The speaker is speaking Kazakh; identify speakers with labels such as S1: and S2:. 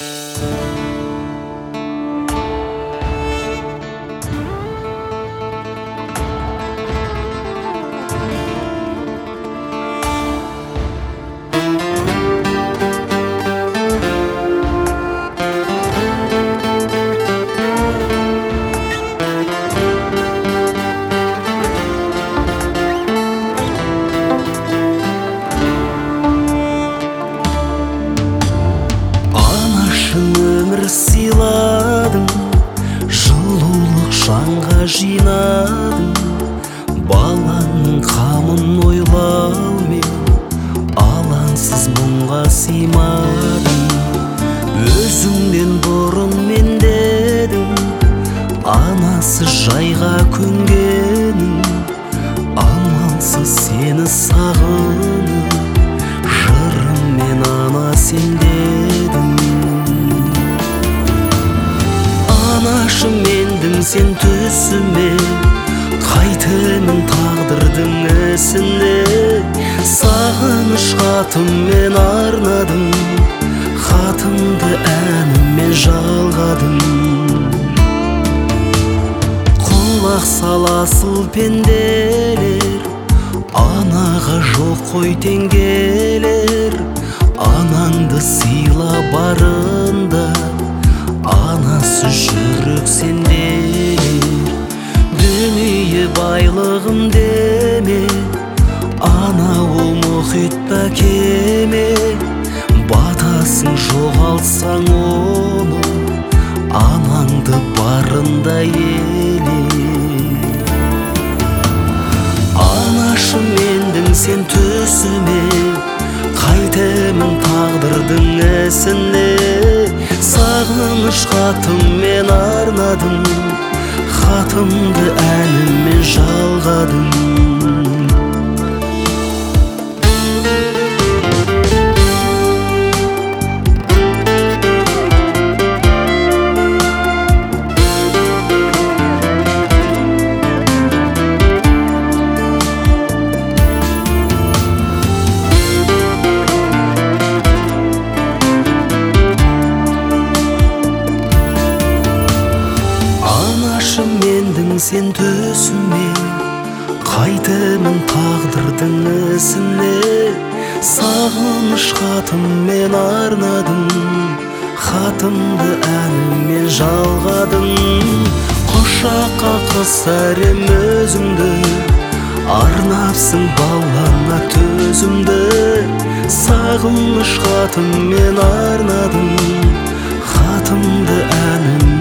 S1: Сыйладың, жылулық жанға жинадың, баланың қамын ойлаумен алаңсыз мұңға сыймадың. Өзіңнен бұрын мен дедің, анасы жайға көнгенің, амалсыз сені сағынып, жырыммен ана сен дедің. Анашым мендің сен төсіме, қайтемін тағдырдың ісіне. Сағыныш хатыммен арнадым, хатымды әніммен жалғадым. Құлақ саласыл пенделер, анаға жоқ қой теңгелер. Анаңды сыйла барында, анасы жүрек сендер. Дүние байлығым деме, ана ол мұхитта кеме. Батасың жоғалтсаң оны, анаңды барында еле. Анашым мендің сен төсіме, қайтемін тағдырдың ісіне. Сағыныш хатыммен арнадым, хатымды әніммен жалғадым. Сен төсіме, қайтемін тағдырдың ісіне. Сағыныш хатыммен арнадым, хатымды әніммен жалғадым. Құшаққа қысар ем өзіңді, арнапсың балаңа төзімді. Сағыныш хатыммен арнадым, хатымды әніммен